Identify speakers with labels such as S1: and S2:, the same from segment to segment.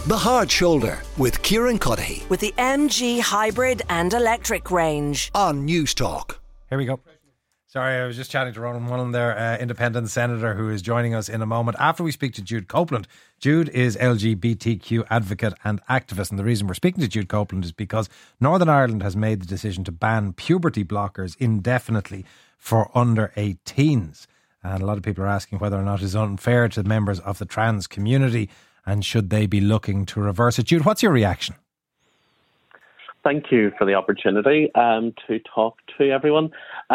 S1: The Hard Shoulder with Kieran Cuddihy
S2: with the MG hybrid and electric range
S1: on News Talk.
S3: Here we go. Sorry, I was just chatting to Ronan Mullen there, independent senator, who is joining us in a moment after we speak to Jude Copeland. Jude is LGBTQ advocate and activist, and the reason we're speaking to Jude Copeland is because Northern Ireland has made the decision to ban puberty blockers indefinitely for under 18s. And a lot of people are asking whether or not it is unfair to members of the trans community and should they be looking to reverse it. Jude, what's your reaction?
S4: Thank you for the opportunity to talk to everyone.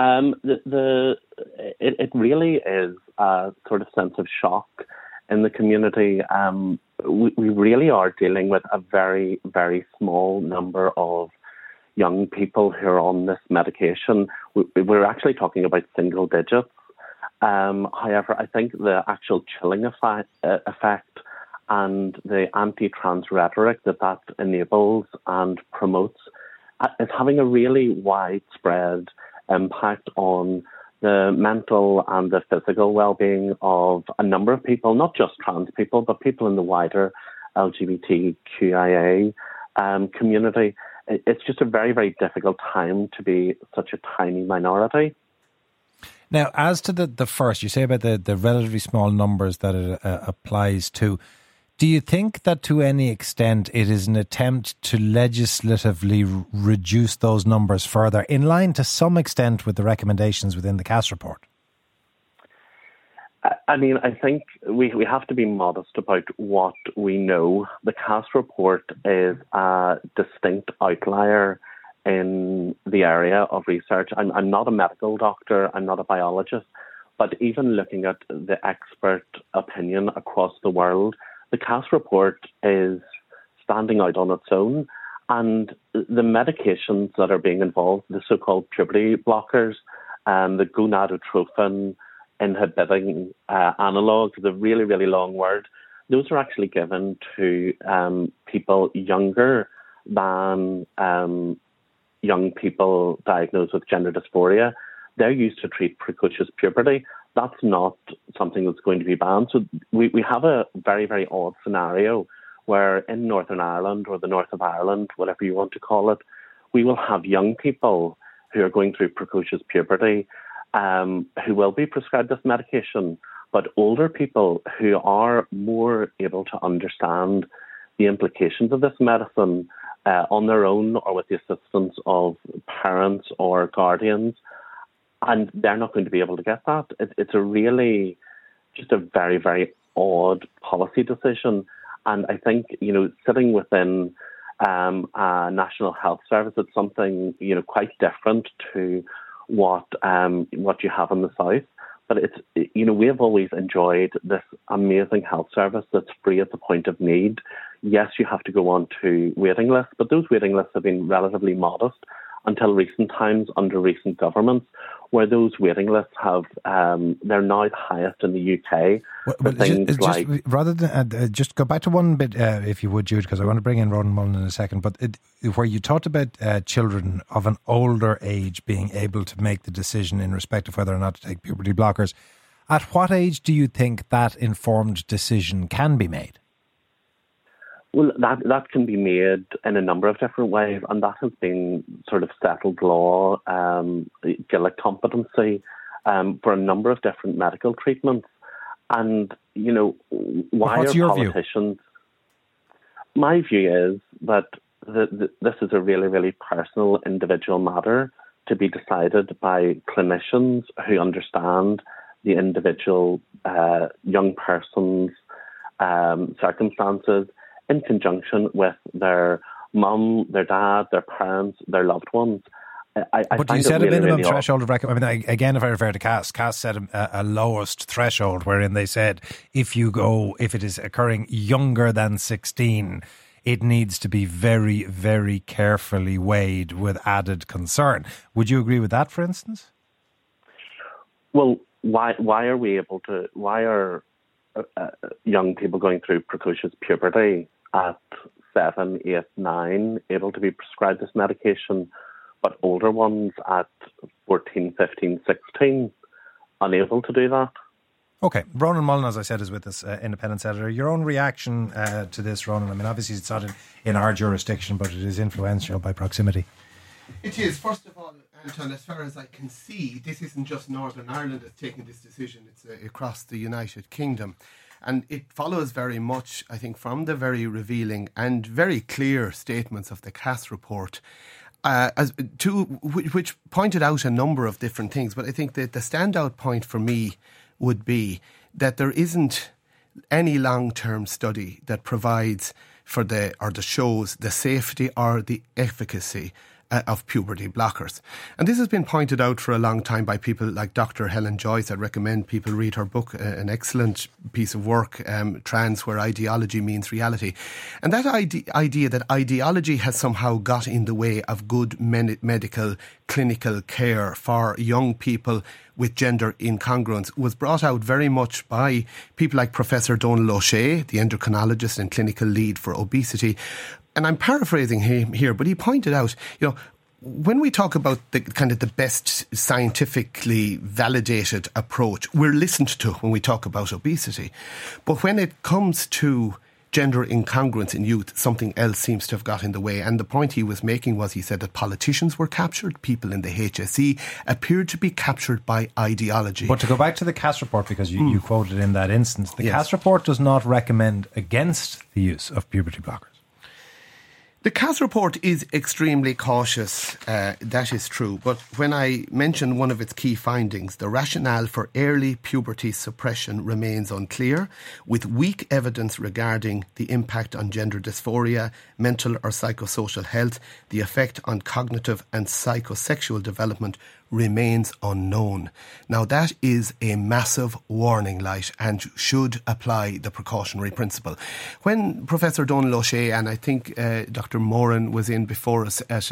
S4: It really is a sort of sense of shock in the community. We really are dealing with a very, very small number of young people who are on this medication. We're actually talking about single digits. However, I think the actual chilling effect and the anti-trans rhetoric that enables and promotes is having a really widespread impact on the mental and the physical well-being of a number of people, not just trans people, but people in the wider LGBTQIA community. It's just a very, very difficult time to be such a tiny minority.
S3: Now, as to the first, you say about the relatively small numbers that it applies to. Do you think that to any extent it is an attempt to legislatively reduce those numbers further, in line to some extent with the recommendations within the Cass report?
S4: I mean, I think we have to be modest about what we know. The Cass report is a distinct outlier in the area of research. I'm not a medical doctor, I'm not a biologist, but even looking at the expert opinion across the world, the Cass report is standing out on its own, and the medications that are being involved, the so-called puberty blockers, the gonadotropin inhibiting analogue, the really, really long word, those are actually given to people younger than young people diagnosed with gender dysphoria. They're used to treat precocious puberty. That's not something that's going to be banned. So we have a very, very odd scenario where in Northern Ireland, or the north of Ireland, whatever you want to call it, we will have young people who are going through precocious puberty who will be prescribed this medication, but older people who are more able to understand the implications of this medicine on their own or with the assistance of parents or guardians, and they're not going to be able to get that. It's a really just a very, very odd policy decision. And I think, sitting within a National Health Service, it's something, quite different to what you have in the South. But we have always enjoyed this amazing health service that's free at the point of need. Yes, you have to go on to waiting lists, but those waiting lists have been relatively modest until recent times under recent governments, where those waiting lists have, they're now the highest in the UK.
S3: Rather than just go back to one bit, if you would, Jude, because I want to bring in Ronan Mullen in a second, but where you talked about children of an older age being able to make the decision in respect of whether or not to take puberty blockers, at what age do you think that informed decision can be made?
S4: Well, that can be made in a number of different ways, and that has been sort of settled law, Gillick competency for a number of different medical treatments. And, why
S3: what's
S4: are
S3: your
S4: politicians... View? My view is that this is a really, really personal, individual matter to be decided by clinicians who understand the individual young person's circumstances, in conjunction with their mum, their dad, their parents, their loved ones.
S3: But you said a minimum threshold of recommendation. Again, if I refer to Cass set a lowest threshold wherein they said if it is occurring younger than 16, it needs to be very, very carefully weighed with added concern. Would you agree with that, for instance?
S4: Well, why are young people going through precocious puberty at 7, 8, 9 able to be prescribed this medication, but older ones at 14, 15, 16 unable to do that?
S3: Okay, Ronan Mullen, as I said, is with us, independent senator. Your own reaction to this, Ronan? I mean, obviously it's not in our jurisdiction, but it is influential by proximity.
S5: It is. First of all, Anton, as far as I can see, this isn't just Northern Ireland that's taking this decision. It's across the United Kingdom. And it follows very much, I think, from the very revealing and very clear statements of the Cass report, which pointed out a number of different things. But I think that the standout point for me would be that there isn't any long-term study that provides for that shows the safety or the efficacy of puberty blockers. And this has been pointed out for a long time by people like Dr. Helen Joyce. I'd recommend people read her book, an excellent piece of work, Trans, Where Ideology Means Reality. And that idea that ideology has somehow got in the way of good medical, clinical care for young people with gender incongruence was brought out very much by people like Professor Donal O'Shea, the endocrinologist and clinical lead for obesity. And I'm paraphrasing him here, but he pointed out, when we talk about the kind of the best scientifically validated approach, we're listened to when we talk about obesity. But when it comes to gender incongruence in youth, something else seems to have got in the way. And the point he was making was, he said that politicians were captured, people in the HSE appeared to be captured by ideology.
S3: But to go back to the Cass report, because you quoted in that instance, the Cass report does not recommend against the use of puberty blockers.
S5: The Cass report is extremely cautious, that is true. But when I mention one of its key findings, the rationale for early puberty suppression remains unclear, with weak evidence regarding the impact on gender dysphoria, mental or psychosocial health, the effect on cognitive and psychosexual development remains unknown. Now that is a massive warning light and should apply the precautionary principle. When Professor Donal O'Shea and I think Dr. Moran was in before us at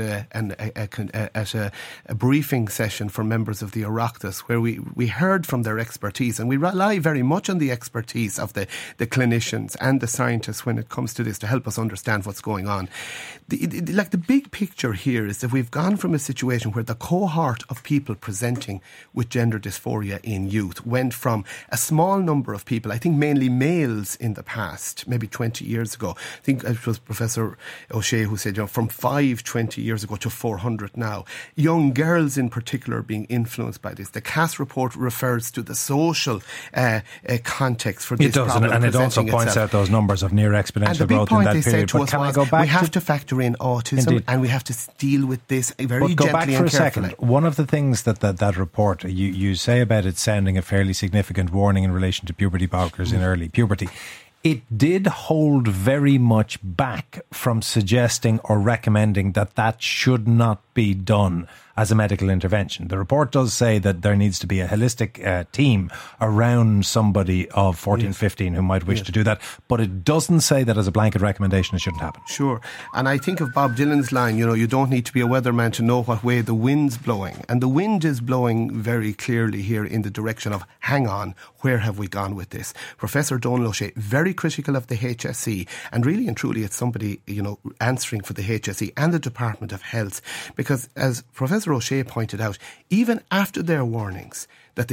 S5: a briefing session for members of the Oireachtas, where we heard from their expertise, and we rely very much on the expertise of the clinicians and the scientists when it comes to this to help us understand what's going on. The big picture here is that we've gone from a situation where the cohort of people presenting with gender dysphoria in youth went from a small number of people, I think mainly males in the past, maybe 20 years ago. I think it was Professor O'Shea who said, from 20 years ago to 400 now. Young girls in particular being influenced by this. The Cass report refers to the social context for this problem.
S3: It does, and it also points out those numbers of near exponential growth in that period.
S5: But can I go back? We have to factor in autism, indeed, and we have to deal with this very gently and carefully. But go back for a second.
S3: One of the things that report, you say about it sounding a fairly significant warning in relation to puberty blockers in early puberty, it did hold very much back from suggesting or recommending that should not be done as a medical intervention. The report does say that there needs to be a holistic team around somebody of 14, 15 who might wish to do that, but it doesn't say that as a blanket recommendation it shouldn't happen.
S5: Sure. And I think of Bob Dylan's line, you don't need to be a weatherman to know what way the wind's blowing. And the wind is blowing very clearly here in the direction of, hang on, where have we gone with this? Professor Donal O'Shea, very critical of the HSE, and really and truly it's somebody, answering for the HSE and the Department of Health, because as Professor O'Shea pointed out, even after their warnings that the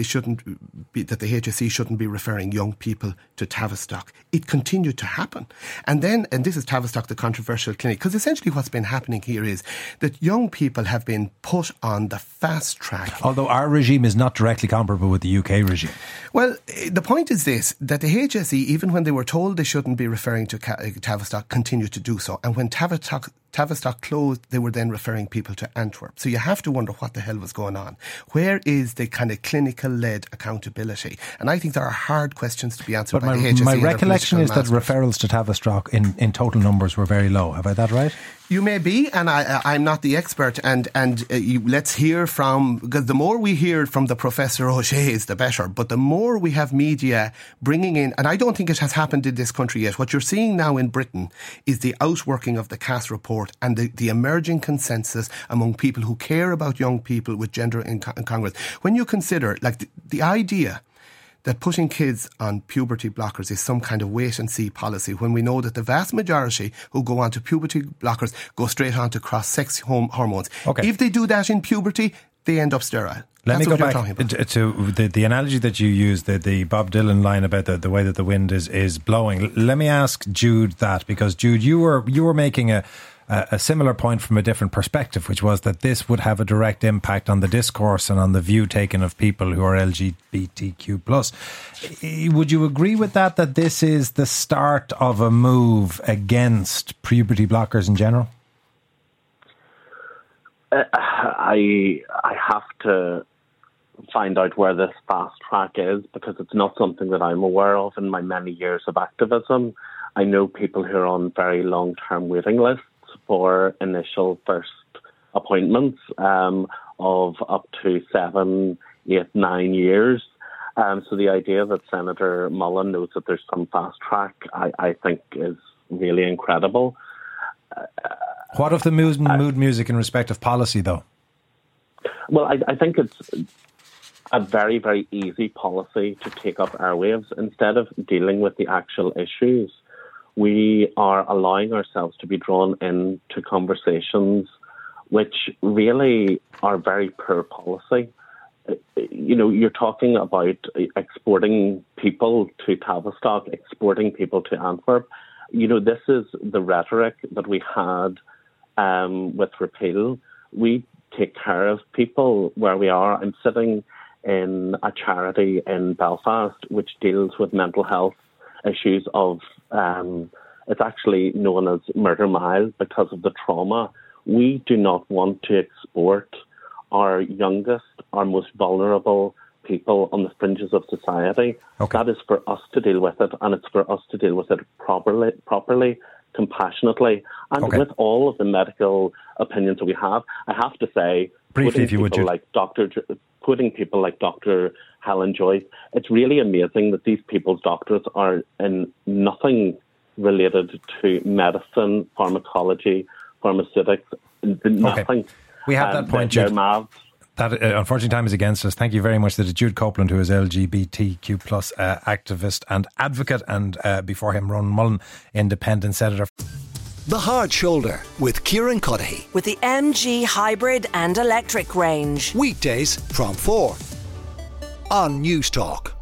S5: HSE shouldn't be referring young people to Tavistock, it continued to happen. And this is Tavistock, the controversial clinic, because essentially what's been happening here is that young people have been put on the fast track.
S3: Although our regime is not directly comparable with the UK regime.
S5: Well, the point is this, that the HSE, even when they were told they shouldn't be referring to Tavistock, continued to do so. And when Tavistock closed, they were then referring people to Antwerp. So you have to wonder what the hell was going on. Where is the kind of clinical-led accountability? And I think there are hard questions to be answered by the HSE.
S3: My recollection is that referrals to Tavistock in total numbers were very low. Have I that right?
S5: You may be, and I'm not the expert. And let's hear from, because the more we hear from the Professor O'Shea's, the better. But the more we have media bringing in, and I don't think it has happened in this country yet. What you're seeing now in Britain is the outworking of the Cass report and the emerging consensus among people who care about young people with gender incongruence. When you consider, the idea that putting kids on puberty blockers is some kind of wait-and-see policy, when we know that the vast majority who go on to puberty blockers go straight on to cross-sex hormones.
S3: Okay.
S5: If they do that in puberty, they end up sterile.
S3: Let me
S5: That's
S3: go
S5: what you're
S3: back
S5: talking about.
S3: to the analogy that you used, the Bob Dylan line about the way that the wind is blowing. Let me ask Jude that, because Jude, you were making a similar point from a different perspective, which was that this would have a direct impact on the discourse and on the view taken of people who are LGBTQ+. Would you agree with that this is the start of a move against puberty blockers in general?
S4: I have to find out where this fast track is, because it's not something that I'm aware of in my many years of activism. I know people who are on very long-term waiting lists for initial first appointments of up to 7, 8, 9 years. So the idea that Senator Mullen knows that there's some fast track, I think is really incredible.
S3: What of the mood music in respect of policy, though?
S4: Well, I think it's a very, very easy policy to take up airwaves. Instead of dealing with the actual issues, we are allowing ourselves to be drawn into conversations which really are very poor policy. You know, you're talking about exporting people to Tavistock, exporting people to Antwerp. You know, this is the rhetoric that we had with repeal. We take care of people where we are. I'm sitting in a charity in Belfast which deals with mental health issues of, it's actually known as Murder Mile because of the trauma. We do not want to export our youngest, our most vulnerable people on the fringes of society.
S3: Okay.
S4: That is for us to deal with it, and it's for us to deal with it properly, compassionately, and with all of the medical opinions that we have. I have to say,
S3: briefly, if you would,
S4: putting people like Dr. Helen Joyce, it's really amazing that these people's doctors are in nothing related to medicine, pharmacology, pharmaceutics, nothing.
S3: Okay. We have that point, Jude. That unfortunately time is against us. Thank you very much. That is Jude Copeland, who is LGBTQ plus activist and advocate, and before him, Ronan Mullen, independent senator.
S1: The Hard Shoulder with Kieran Cuddihy.
S2: With the MG hybrid and electric range.
S1: Weekdays from 4 on News Talk.